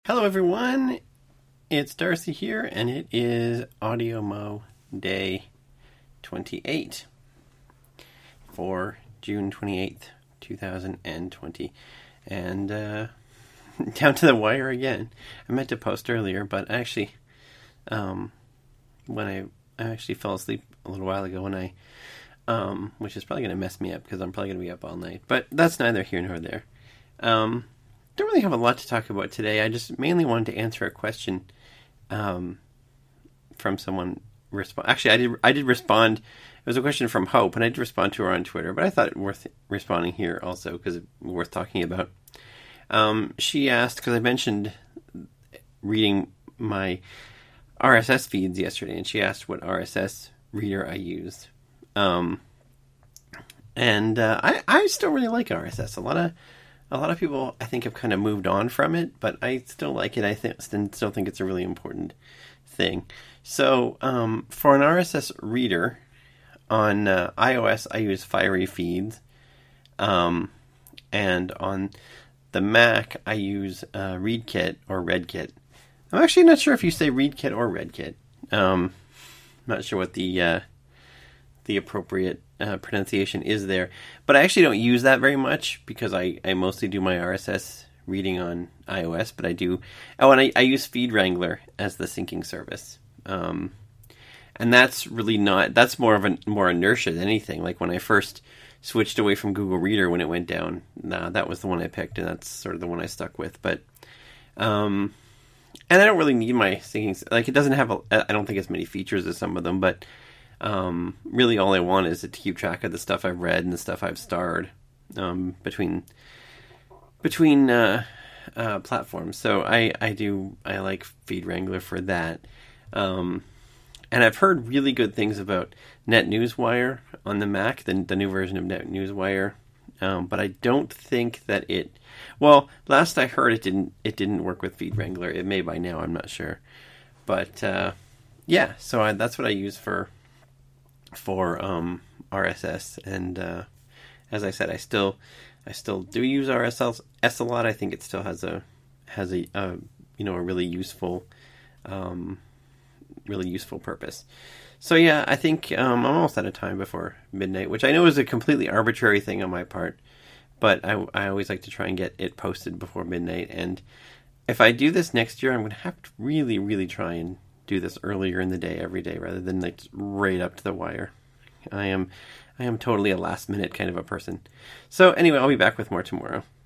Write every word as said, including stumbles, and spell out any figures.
Hello everyone, it's Darcy here, and it is AudioMo Day twenty-eight for June twenty-eighth, twenty twenty. And uh, down to the wire again. I meant to post earlier, but actually, um, when I, I actually fell asleep a little while ago when I, um, which is probably going to mess me up because I'm probably going to be up all night, but that's neither here nor there. Um... Don't really have a lot to talk about today. I just mainly wanted to answer a question um, from someone. Resp- Actually, I did. I did respond. It was a question from Hope, and I did respond to her on Twitter. But I thought it worth responding here also because it's worth talking about. Um, she asked because I mentioned reading my R S S feeds yesterday, and she asked what R S S reader I used. Um, and uh, I I still really like R S S. A lot of A lot of people, I think, have kind of moved on from it, but I still like it. I th- still think it's a really important thing. So, um, for an R S S reader, on uh, iOS, I use Fiery Feeds, um, and on the Mac, I use uh, ReadKit or RedKit. I'm actually not sure if you say ReadKit or RedKit. Um, I'm not sure what the uh, the appropriate uh, pronunciation is there. But I actually don't use that very much because I, I mostly do my R S S reading on iOS, but I do... Oh, and I, I use Feed Wrangler as the syncing service. Um, and that's really not... That's more of a more inertia than anything. Like when I first switched away from Google Reader when it went down, nah, that was the one I picked, and that's sort of the one I stuck with. But... Um, and I don't really need my syncing... Like, it doesn't have... A, I don't think as many features as some of them, but... Um, really all I want is to keep track of the stuff I've read and the stuff I've starred um, between between uh, uh, platforms. So I, I do I like Feed Wrangler for that. Um, and I've heard really good things about NetNewsWire on the Mac, the, the new version of NetNewsWire. Um, but I don't think that it... Well, last I heard it didn't it didn't work with Feed Wrangler. It may by now, I'm not sure. But uh, yeah, so I, that's what I use for... for um, R S S, and uh, as I said, I still I still do use R S S a lot. I think it still has a has a, a you know a really useful um, really useful purpose. So yeah, I think um, I'm almost out of time before midnight, which I know is a completely arbitrary thing on my part, but I, I always like to try and get it posted before midnight. And if I do this next year, I'm going to have to really really try and do this earlier in the day every day rather than like right up to the wire. I am I am totally a last minute kind of a person. So anyway, I'll be back with more tomorrow.